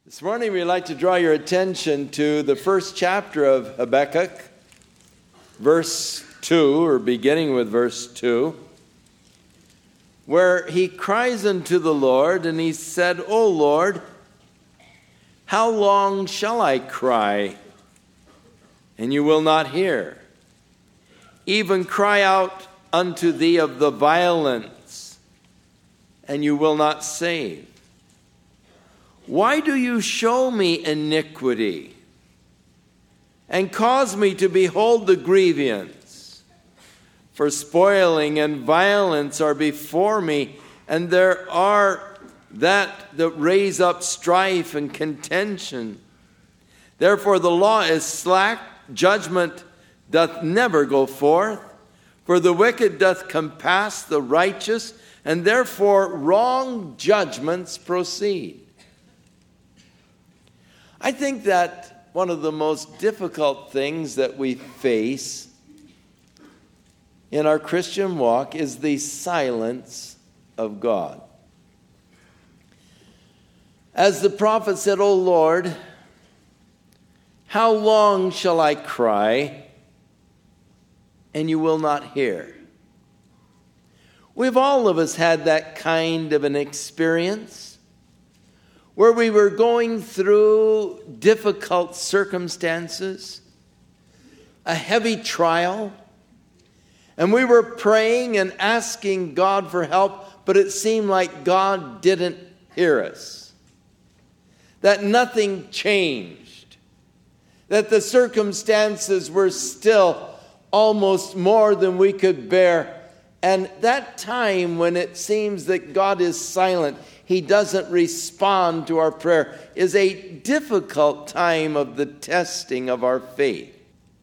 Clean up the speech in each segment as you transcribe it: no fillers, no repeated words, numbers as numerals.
This morning we'd like to draw your attention to the first chapter of Habakkuk, verse 2, or beginning with verse 2, where he cries unto the Lord, and he said, O Lord, how long shall I cry, and you will not hear? Even cry out unto thee of the violence, and you will not save. Why do you show me iniquity and cause me to behold the grievance? For spoiling and violence are before me, and there are that raise up strife and contention. Therefore the law is slack, judgment doth never go forth, for the wicked doth compass the righteous, and therefore wrong judgments proceed. I think that one of the most difficult things that we face in our Christian walk is the silence of God. As the prophet said, O Lord, how long shall I cry, and you will not hear? We've all of us had that kind of an experience where we were going through difficult circumstances, a heavy trial, and we were praying and asking God for help, but it seemed like God didn't hear us, that nothing changed, that the circumstances were still almost more than we could bear. And that time when it seems that God is silent, He doesn't respond to our prayer, is a difficult time of the testing of our faith.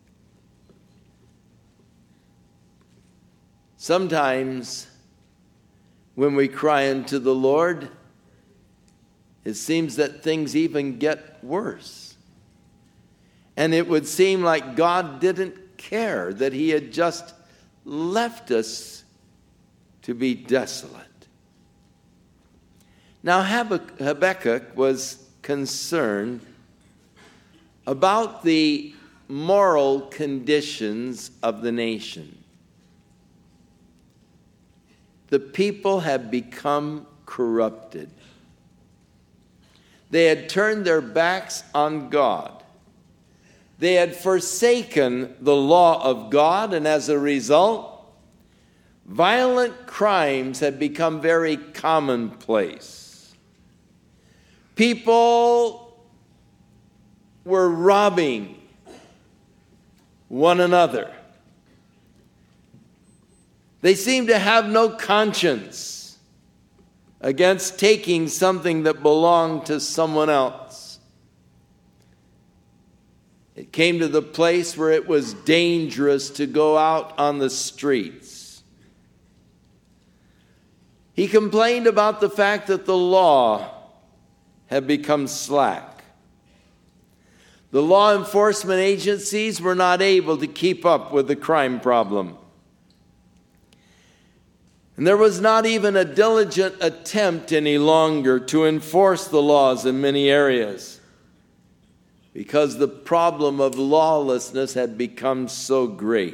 Sometimes when we cry unto the Lord, it seems that things even get worse. And it would seem like God didn't care, that He had just left us to be desolate. Now Habakkuk was concerned about the moral conditions of the nation. The people had become corrupted. They had turned their backs on God. They had forsaken the law of God, and as a result, violent crimes had become very commonplace. People were robbing one another. They seemed to have no conscience against taking something that belonged to someone else. It came to the place where it was dangerous to go out on the streets. He complained about the fact that the law had become slack. The law enforcement agencies were not able to keep up with the crime problem. And there was not even a diligent attempt any longer to enforce the laws in many areas, because the problem of lawlessness had become so great.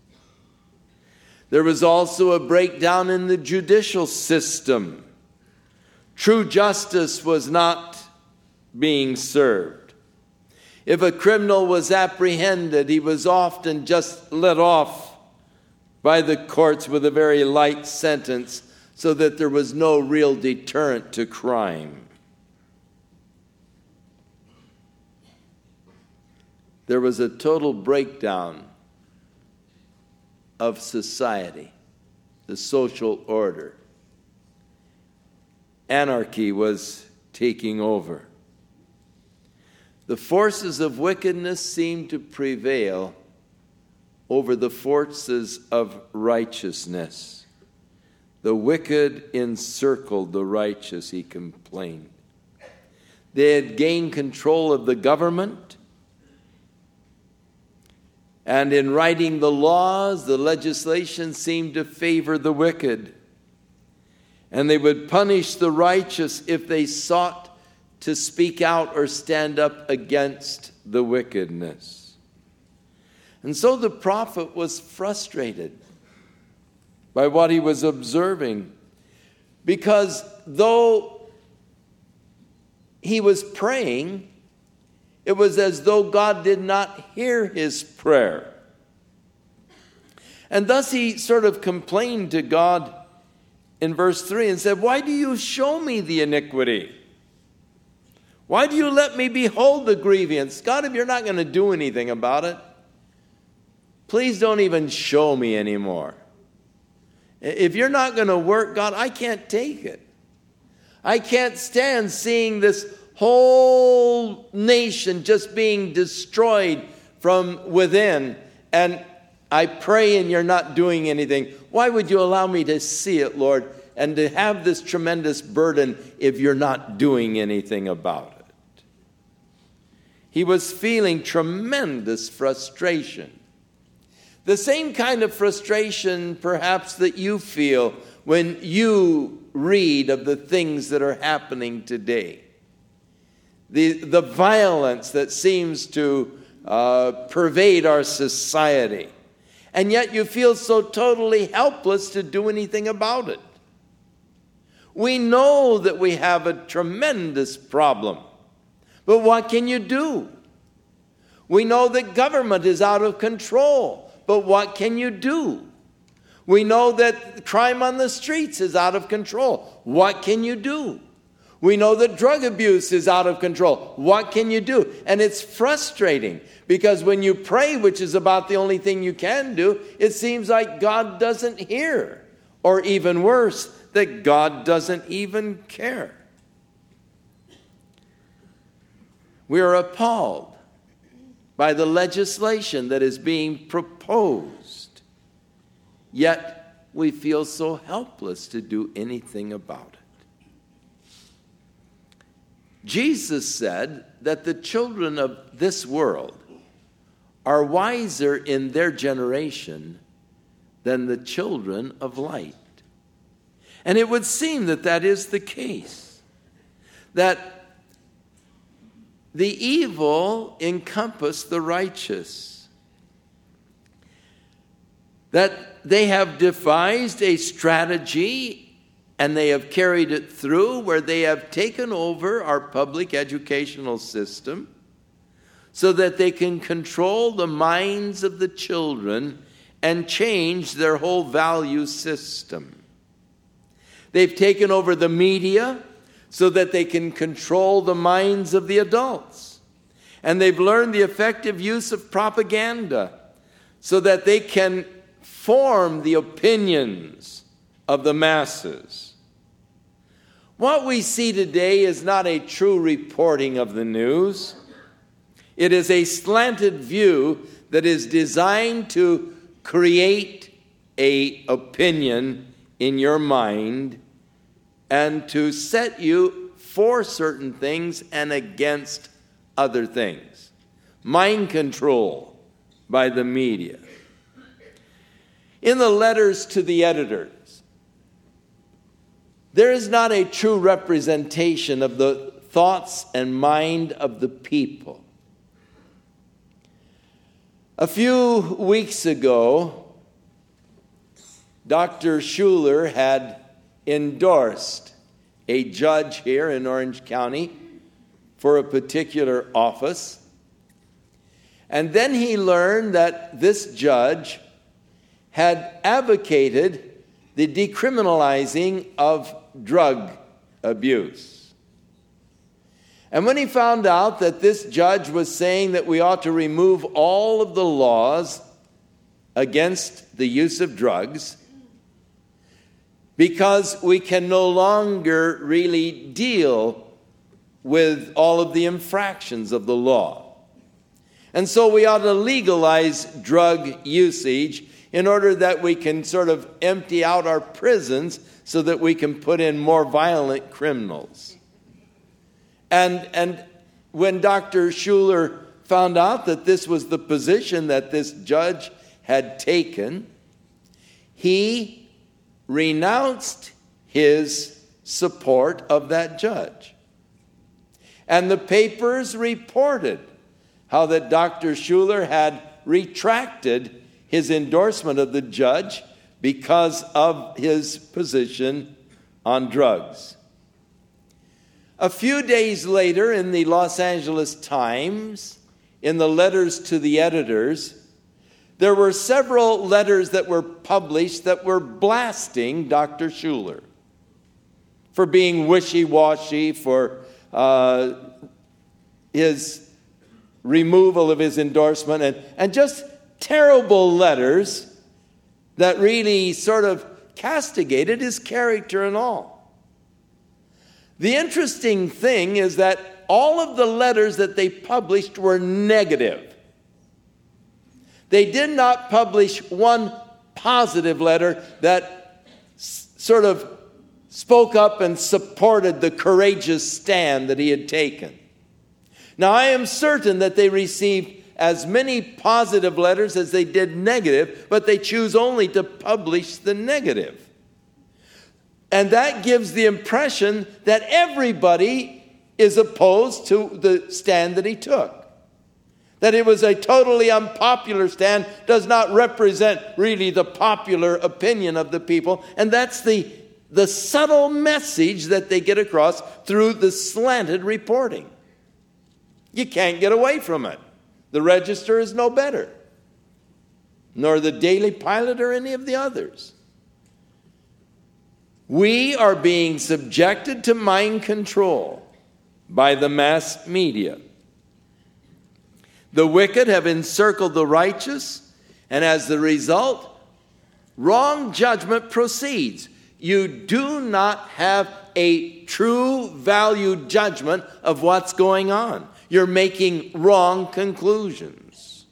There was also a breakdown in the judicial system. True justice was not being served. If a criminal was apprehended, he was often just let off by the courts with a very light sentence, so that there was no real deterrent to crime. There was a total breakdown of society, the social order. Anarchy was taking over. The forces of wickedness seemed to prevail over the forces of righteousness. The wicked encircled the righteous, he complained. They had gained control of the government. And in writing the laws, the legislation seemed to favor the wicked. And they would punish the righteous if they sought to speak out or stand up against the wickedness. And so the prophet was frustrated by what he was observing, because though he was praying, it was as though God did not hear his prayer. And thus he sort of complained to God in verse 3 and said, "Why do you show me the iniquity? Why do you let me behold the grievance? God, if you're not going to do anything about it, please don't even show me anymore. If you're not going to work, God, I can't take it. I can't stand seeing this whole nation just being destroyed from within, and I pray and you're not doing anything. Why would you allow me to see it, Lord, and to have this tremendous burden if you're not doing anything about it?" He was feeling tremendous frustration. The same kind of frustration, perhaps, that you feel when you read of the things that are happening today. The violence that seems to pervade our society. And yet you feel so totally helpless to do anything about it. We know that we have a tremendous problem. But what can you do? We know that government is out of control. But what can you do? We know that crime on the streets is out of control. What can you do? We know that drug abuse is out of control. What can you do? And it's frustrating because when you pray, which is about the only thing you can do, it seems like God doesn't hear. Or even worse, that God doesn't even care. We are appalled by the legislation that is being proposed. Yet we feel so helpless to do anything about it. Jesus said that the children of this world are wiser in their generation than the children of light. And it would seem that that is the case, that the evil encompass the righteous, that they have devised a strategy and they have carried it through where they have taken over our public educational system so that they can control the minds of the children and change their whole value system. They've taken over the media so that they can control the minds of the adults. And they've learned the effective use of propaganda so that they can form the opinions of the masses. What we see today is not a true reporting of the news. It is a slanted view that is designed to create an opinion in your mind and to set you for certain things and against other things. Mind control by the media. In the letters to the editors, there is not a true representation of the thoughts and mind of the people. A few weeks ago, Dr. Schuler had endorsed a judge here in Orange County for a particular office. And then he learned that this judge had advocated the decriminalizing of drug abuse. And when he found out that this judge was saying that we ought to remove all of the laws against the use of drugs, because we can no longer really deal with all of the infractions of the law. And so we ought to legalize drug usage in order that we can sort of empty out our prisons so that we can put in more violent criminals. And when Dr. Schuler found out that this was the position that this judge had taken, he renounced his support of that judge. And the papers reported how that Dr. Schuller had retracted his endorsement of the judge because of his position on drugs. A few days later, in the Los Angeles Times, in the letters to the editors, there were several letters that were published that were blasting Dr. Schuller for being wishy-washy, for his removal of his endorsement, and just terrible letters that really sort of castigated his character and all. The interesting thing is that all of the letters that they published were negative. They did not publish one positive letter that sort of spoke up and supported the courageous stand that he had taken. Now, I am certain that they received as many positive letters as they did negative, but they choose only to publish the negative. And that gives the impression that everybody is opposed to the stand that he took. That it was a totally unpopular stand does not represent really the popular opinion of the people. And that's the subtle message that they get across through the slanted reporting. You can't get away from it. The Register is no better, nor the Daily Pilot or any of the others. We are being subjected to mind control by the mass media. The wicked have encircled the righteous, and as the result, wrong judgment proceeds. You do not have a true value judgment of what's going on. You're making wrong conclusions.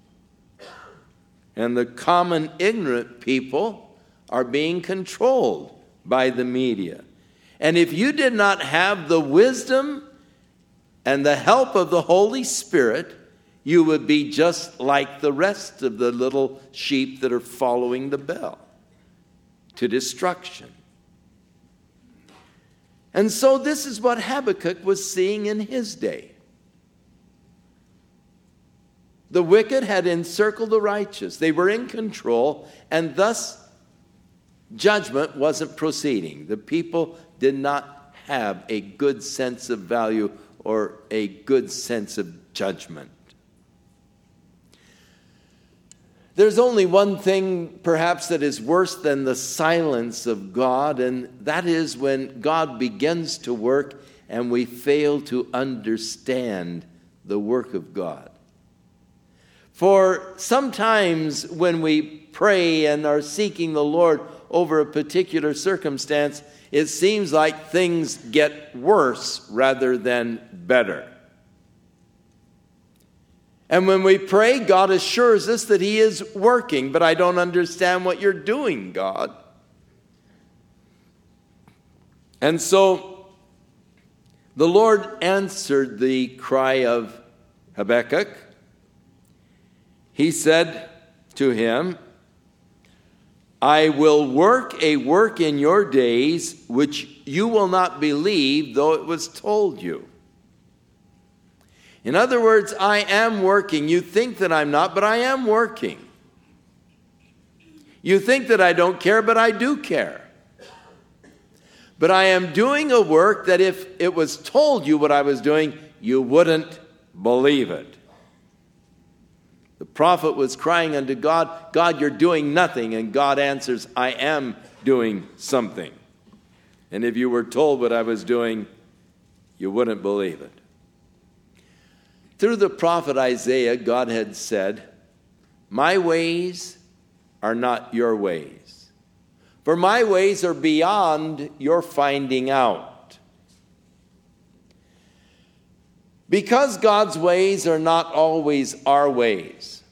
And the common ignorant people are being controlled by the media. And if you did not have the wisdom and the help of the Holy Spirit, you would be just like the rest of the little sheep that are following the bell to destruction. And so this is what Habakkuk was seeing in his day. The wicked had encircled the righteous. They were in control, and thus judgment wasn't proceeding. The people did not have a good sense of value or a good sense of judgment. There's only one thing perhaps that is worse than the silence of God, and that is when God begins to work and we fail to understand the work of God. For sometimes when we pray and are seeking the Lord over a particular circumstance, it seems like things get worse rather than better. And when we pray, God assures us that He is working, but I don't understand what you're doing, God. And so the Lord answered the cry of Habakkuk. He said to him, I will work a work in your days which you will not believe, though it was told you. In other words, I am working. You think that I'm not, but I am working. You think that I don't care, but I do care. But I am doing a work that if it was told you what I was doing, you wouldn't believe it. The prophet was crying unto God, God, you're doing nothing. And God answers, I am doing something. And if you were told what I was doing, you wouldn't believe it. Through the prophet Isaiah, God had said, my ways are not your ways, for my ways are beyond your finding out. Because God's ways are not always our ways,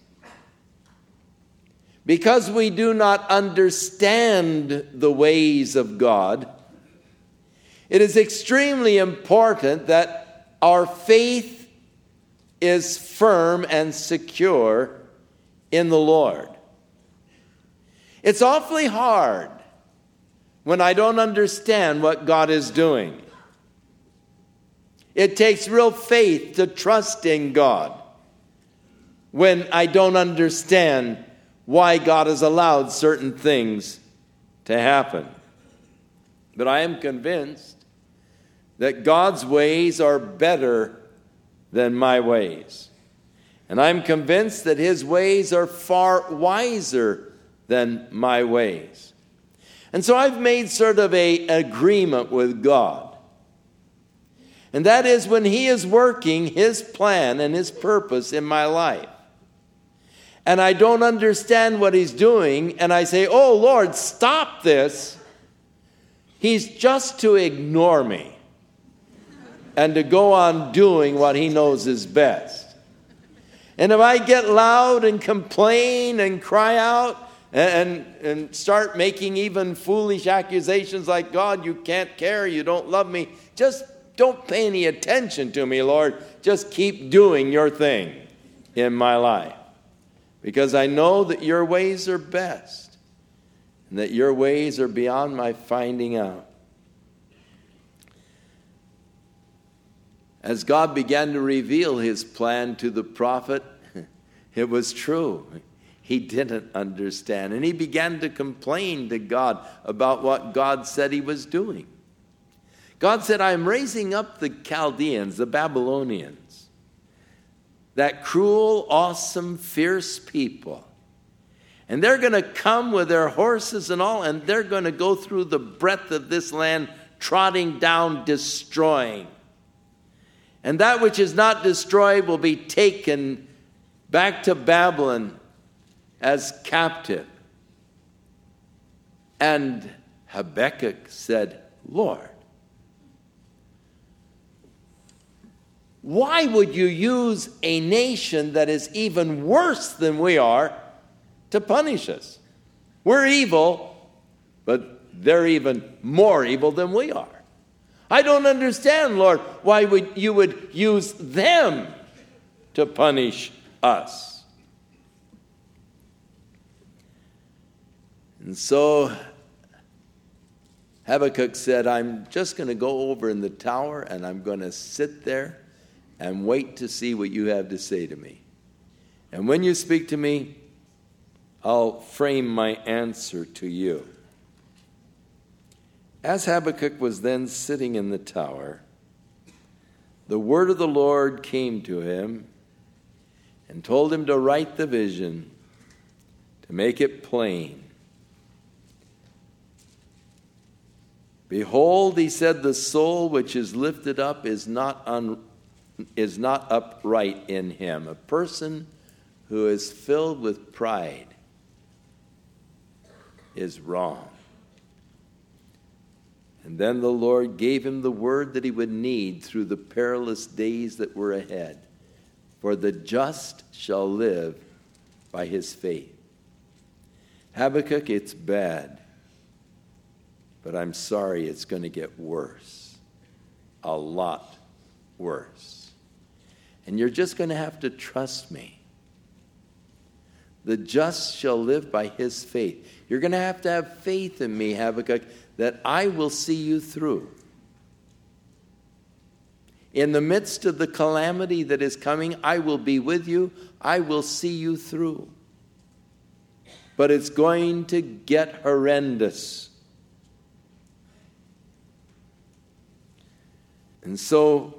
because we do not understand the ways of God, it is extremely important that our faith is firm and secure in the Lord. It's awfully hard when I don't understand what God is doing. It takes real faith to trust in God when I don't understand why God has allowed certain things to happen. But I am convinced that God's ways are better than my ways. And I'm convinced that his ways are far wiser than my ways. And so I've made sort of an agreement with God. And that is, when he is working his plan and his purpose in my life, and I don't understand what he's doing, and I say, "Oh, Lord, stop this," he's just to ignore me and to go on doing what he knows is best. And if I get loud and complain and cry out and start making even foolish accusations like, "God, you can't care, you don't love me," just don't pay any attention to me, Lord. Just keep doing your thing in my life. Because I know that your ways are best, and that your ways are beyond my finding out. As God began to reveal his plan to the prophet, it was true. He didn't understand. And he began to complain to God about what God said he was doing. God said, "I'm raising up the Chaldeans, the Babylonians, that cruel, awesome, fierce people. And they're going to come with their horses and all, and they're going to go through the breadth of this land, trotting down, destroying. And that which is not destroyed will be taken back to Babylon as captive." And Habakkuk said, "Lord, why would you use a nation that is even worse than we are to punish us? We're evil, but they're even more evil than we are. I don't understand, Lord, why you would use them to punish us." And so Habakkuk said, "I'm just going to go over in the tower, and I'm going to sit there and wait to see what you have to say to me. And when you speak to me, I'll frame my answer to you." As Habakkuk was then sitting in the tower, the word of the Lord came to him and told him to write the vision, to make it plain. "Behold," he said, "the soul which is lifted up is not upright in him." A person who is filled with pride is wrong. And then the Lord gave him the word that he would need through the perilous days that were ahead. "For the just shall live by his faith." Habakkuk, it's bad, but I'm sorry, it's going to get worse. A lot worse. And you're just going to have to trust me. The just shall live by his faith. You're going to have faith in me, Habakkuk, that I will see you through. In the midst of the calamity that is coming, I will be with you. I will see you through. But it's going to get horrendous. And so,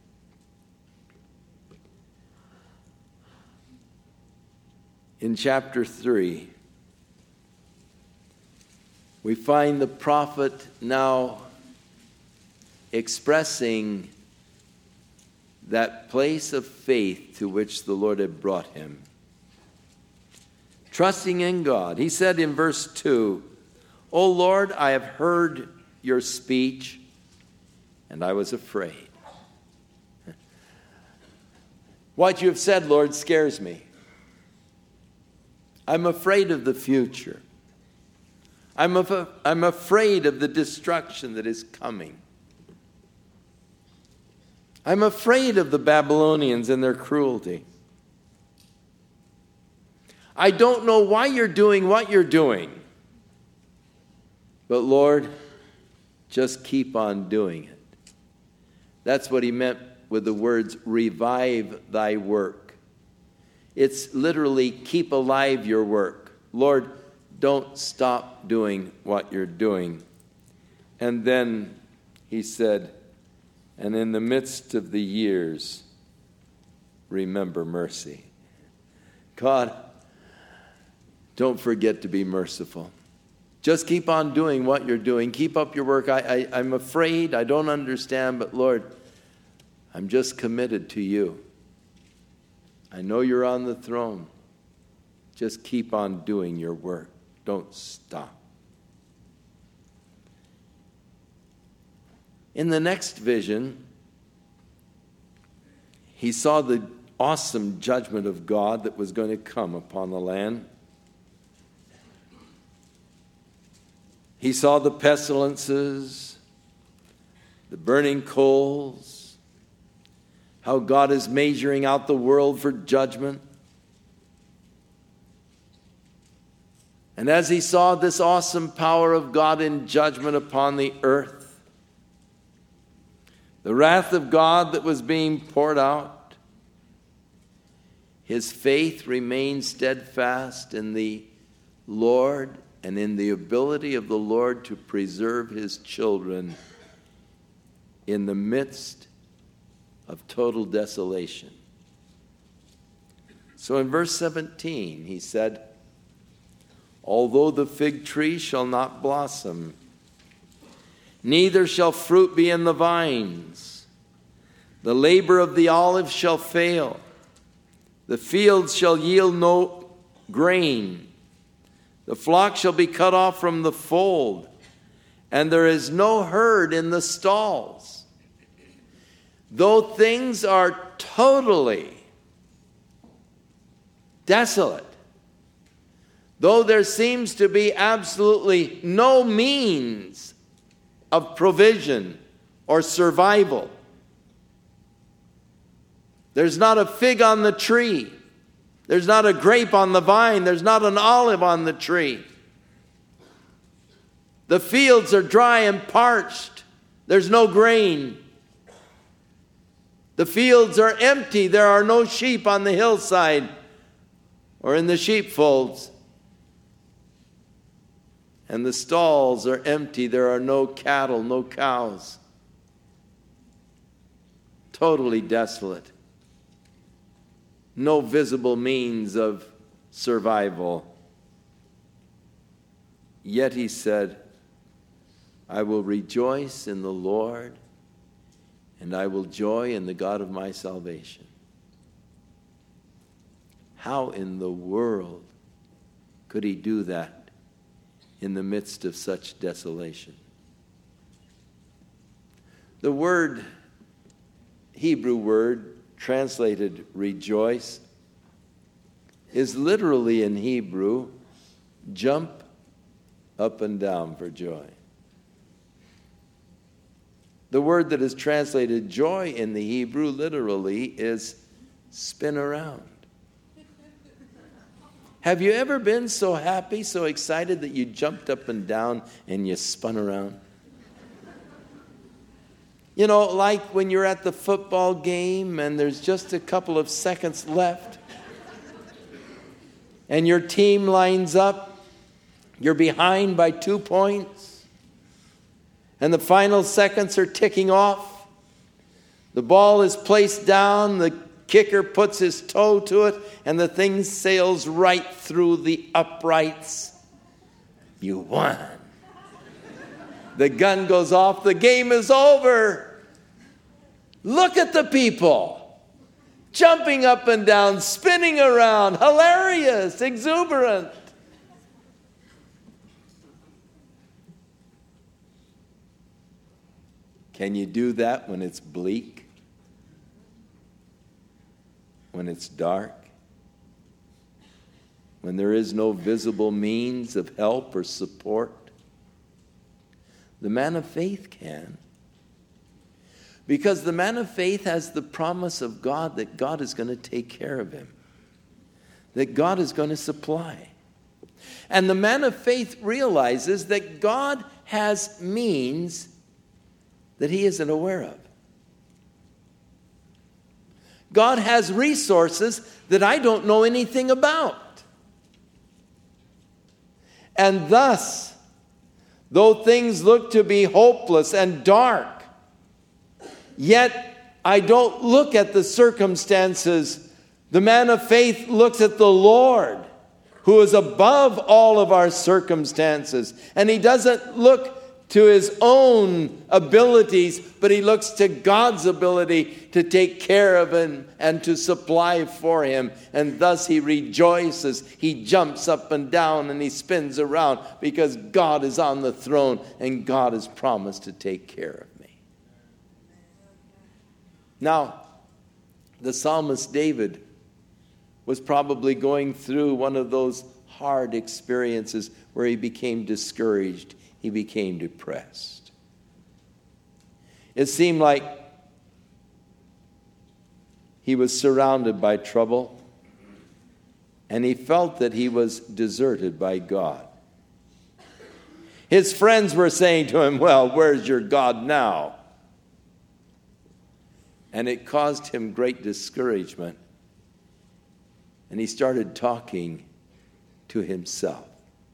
in chapter 3, we find the prophet now expressing that place of faith to which the Lord had brought him. Trusting in God. He said in verse 2, "O Lord, I have heard your speech, and I was afraid." What you have said, Lord, scares me. I'm afraid of the future. I'm afraid of the destruction that is coming. I'm afraid of the Babylonians and their cruelty. I don't know why you're doing what you're doing. But Lord, just keep on doing it. That's what he meant with the words, revive thy work. It's literally keep alive your work. Lord, don't stop doing what you're doing. And then he said, and in the midst of the years, remember mercy. God, don't forget to be merciful. Just keep on doing what you're doing. Keep up your work. I'm afraid. I don't understand. But Lord, I'm just committed to you. I know you're on the throne. Just keep on doing your work. Don't stop. In the next vision, he saw the awesome judgment of God that was going to come upon the land. He saw the pestilences, the burning coals, how God is measuring out the world for judgment. And as he saw this awesome power of God in judgment upon the earth, the wrath of God that was being poured out, his faith remained steadfast in the Lord and in the ability of the Lord to preserve his children in the midst of total desolation. So in verse 17, he said, although the fig tree shall not blossom, neither shall fruit be in the vines, the labor of the olive shall fail, the fields shall yield no grain, the flock shall be cut off from the fold, and there is no herd in the stalls. Though things are totally desolate, though there seems to be absolutely no means of provision or survival, there's not a fig on the tree. There's not a grape on the vine. There's not an olive on the tree. The fields are dry and parched. There's no grain. The fields are empty. There are no sheep on the hillside or in the sheepfolds. And the stalls are empty. There are no cattle, no cows. Totally desolate. No visible means of survival. Yet he said, I will rejoice in the Lord, and I will joy in the God of my salvation. How in the world could he do that in the midst of such desolation? The word, Hebrew word, translated rejoice, is literally in Hebrew, jump up and down for joy. The word that is translated joy in the Hebrew literally is spin around. Have you ever been so happy, so excited that you jumped up and down and you spun around? You know, like when you're at the football game and there's just a couple of seconds left and your team lines up, you're behind by 2 points, and the final seconds are ticking off. The ball is placed down, the kicker puts his toe to it, and the thing sails right through the uprights. You won. The gun goes off. The game is over. Look at the people jumping up and down, spinning around, hilarious, exuberant. Can you do that when it's bleak? When it's dark? When there is no visible means of help or support? The man of faith can. Because the man of faith has the promise of God that God is going to take care of him. That God is going to supply. And the man of faith realizes that God has means that he isn't aware of. God has resources that I don't know anything about. And thus, though things look to be hopeless and dark, yet I don't look at the circumstances. The man of faith looks at the Lord, who is above all of our circumstances. And he doesn't look to his own abilities, but he looks to God's ability to take care of him and to supply for him. And thus he rejoices. He jumps up and down and he spins around because God is on the throne and God has promised to take care of me. Now, the psalmist David was probably going through one of those hard experiences where he became discouraged. He became depressed. It seemed like he was surrounded by trouble, and he felt that he was deserted by God. His friends were saying to him, "Well, where's your God now?" And it caused him great discouragement. And he started talking to himself.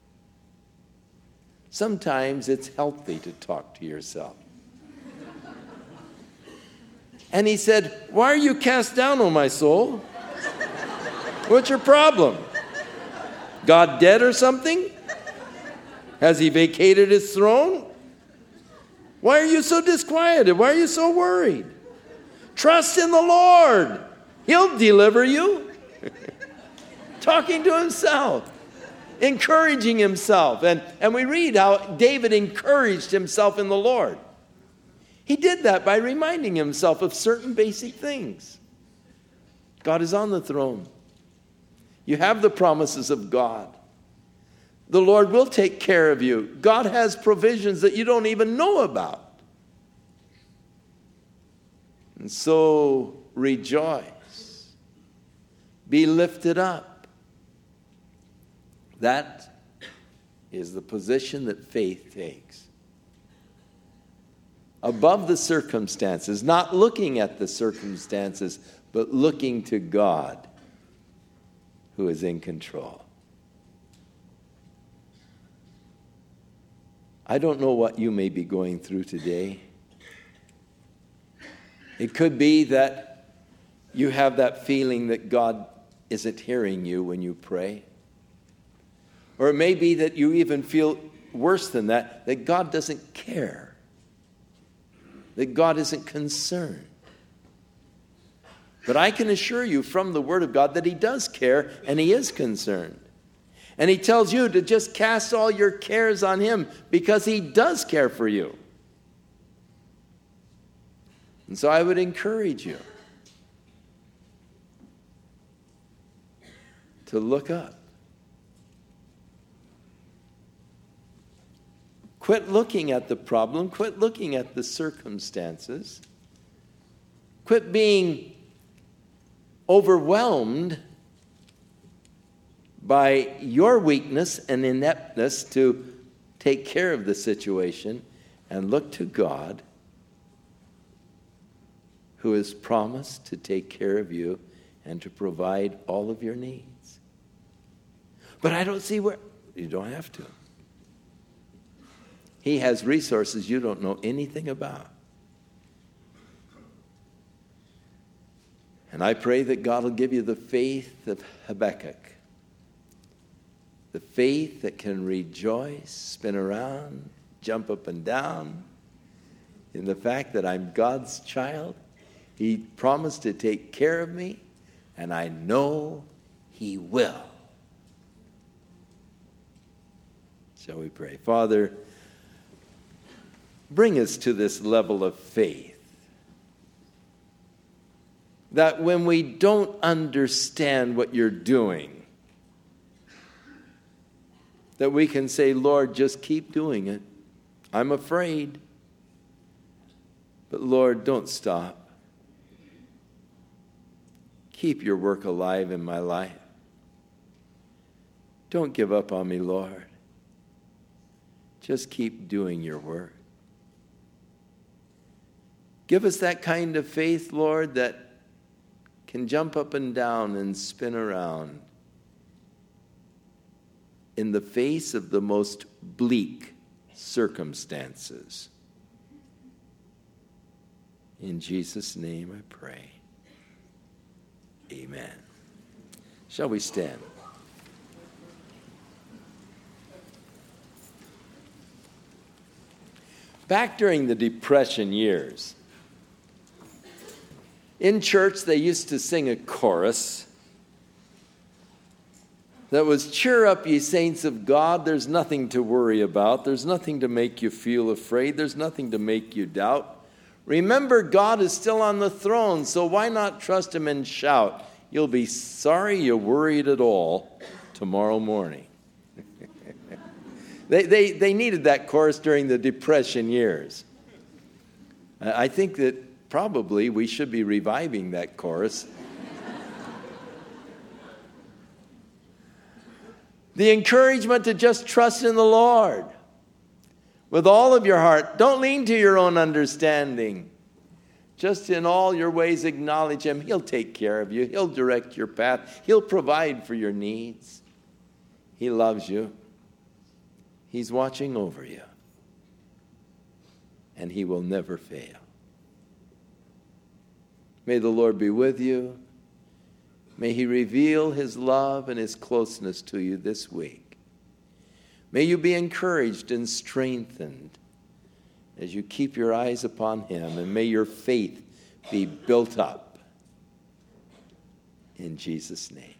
Sometimes it's healthy to talk to yourself. And he said, "Why are you cast down, O my soul? What's your problem? God dead or something? Has he vacated his throne? Why are you so disquieted? Why are you so worried? Trust in the Lord. He'll deliver you." Talking to himself, encouraging himself. And we read how David encouraged himself in the Lord. He did that by reminding himself of certain basic things. God is on the throne. You have the promises of God. The Lord will take care of you. God has provisions that you don't even know about. And so rejoice. Be lifted up. That is the position that faith takes. Above the circumstances, not looking at the circumstances, but looking to God, who is in control. I don't know what you may be going through today. It could be that you have that feeling that God isn't hearing you when you pray. Or it may be that you even feel worse than that, that God doesn't care, that God isn't concerned. But I can assure you from the Word of God that He does care and He is concerned. And He tells you to just cast all your cares on Him because He does care for you. And so I would encourage you to look up. Quit looking at the problem. Quit looking at the circumstances. Quit being overwhelmed by your weakness and ineptness to take care of the situation, and look to God, who has promised to take care of you and to provide all of your needs. But I don't see where. You don't have to. He has resources you don't know anything about. And I pray that God will give you the faith of Habakkuk. The faith that can rejoice, spin around, jump up and down in the fact that I'm God's child. He promised to take care of me, and I know He will. Shall we pray? Father, bring us to this level of faith that when we don't understand what you're doing, that we can say, Lord, just keep doing it. I'm afraid, but Lord, don't stop. Keep your work alive in my life. Don't give up on me, Lord. Just keep doing your work. Give us that kind of faith, Lord, that can jump up and down and spin around in the face of the most bleak circumstances. In Jesus' name I pray. Amen. Shall we stand? Back during the Depression years, in church they used to sing a chorus that was, "Cheer up, ye saints of God, there's nothing to worry about. There's nothing to make you feel afraid. There's nothing to make you doubt. Remember, God is still on the throne, so why not trust him and shout? You'll be sorry you worried at all tomorrow morning." They needed that chorus during the Depression years. I think that probably we should be reviving that chorus. The encouragement to just trust in the Lord with all of your heart. Don't lean to your own understanding. Just in all your ways acknowledge him. He'll take care of you. He'll direct your path. He'll provide for your needs. He loves you. He's watching over you. And he will never fail. May the Lord be with you. May he reveal his love and his closeness to you this week. May you be encouraged and strengthened as you keep your eyes upon him, and may your faith be built up. In Jesus' name.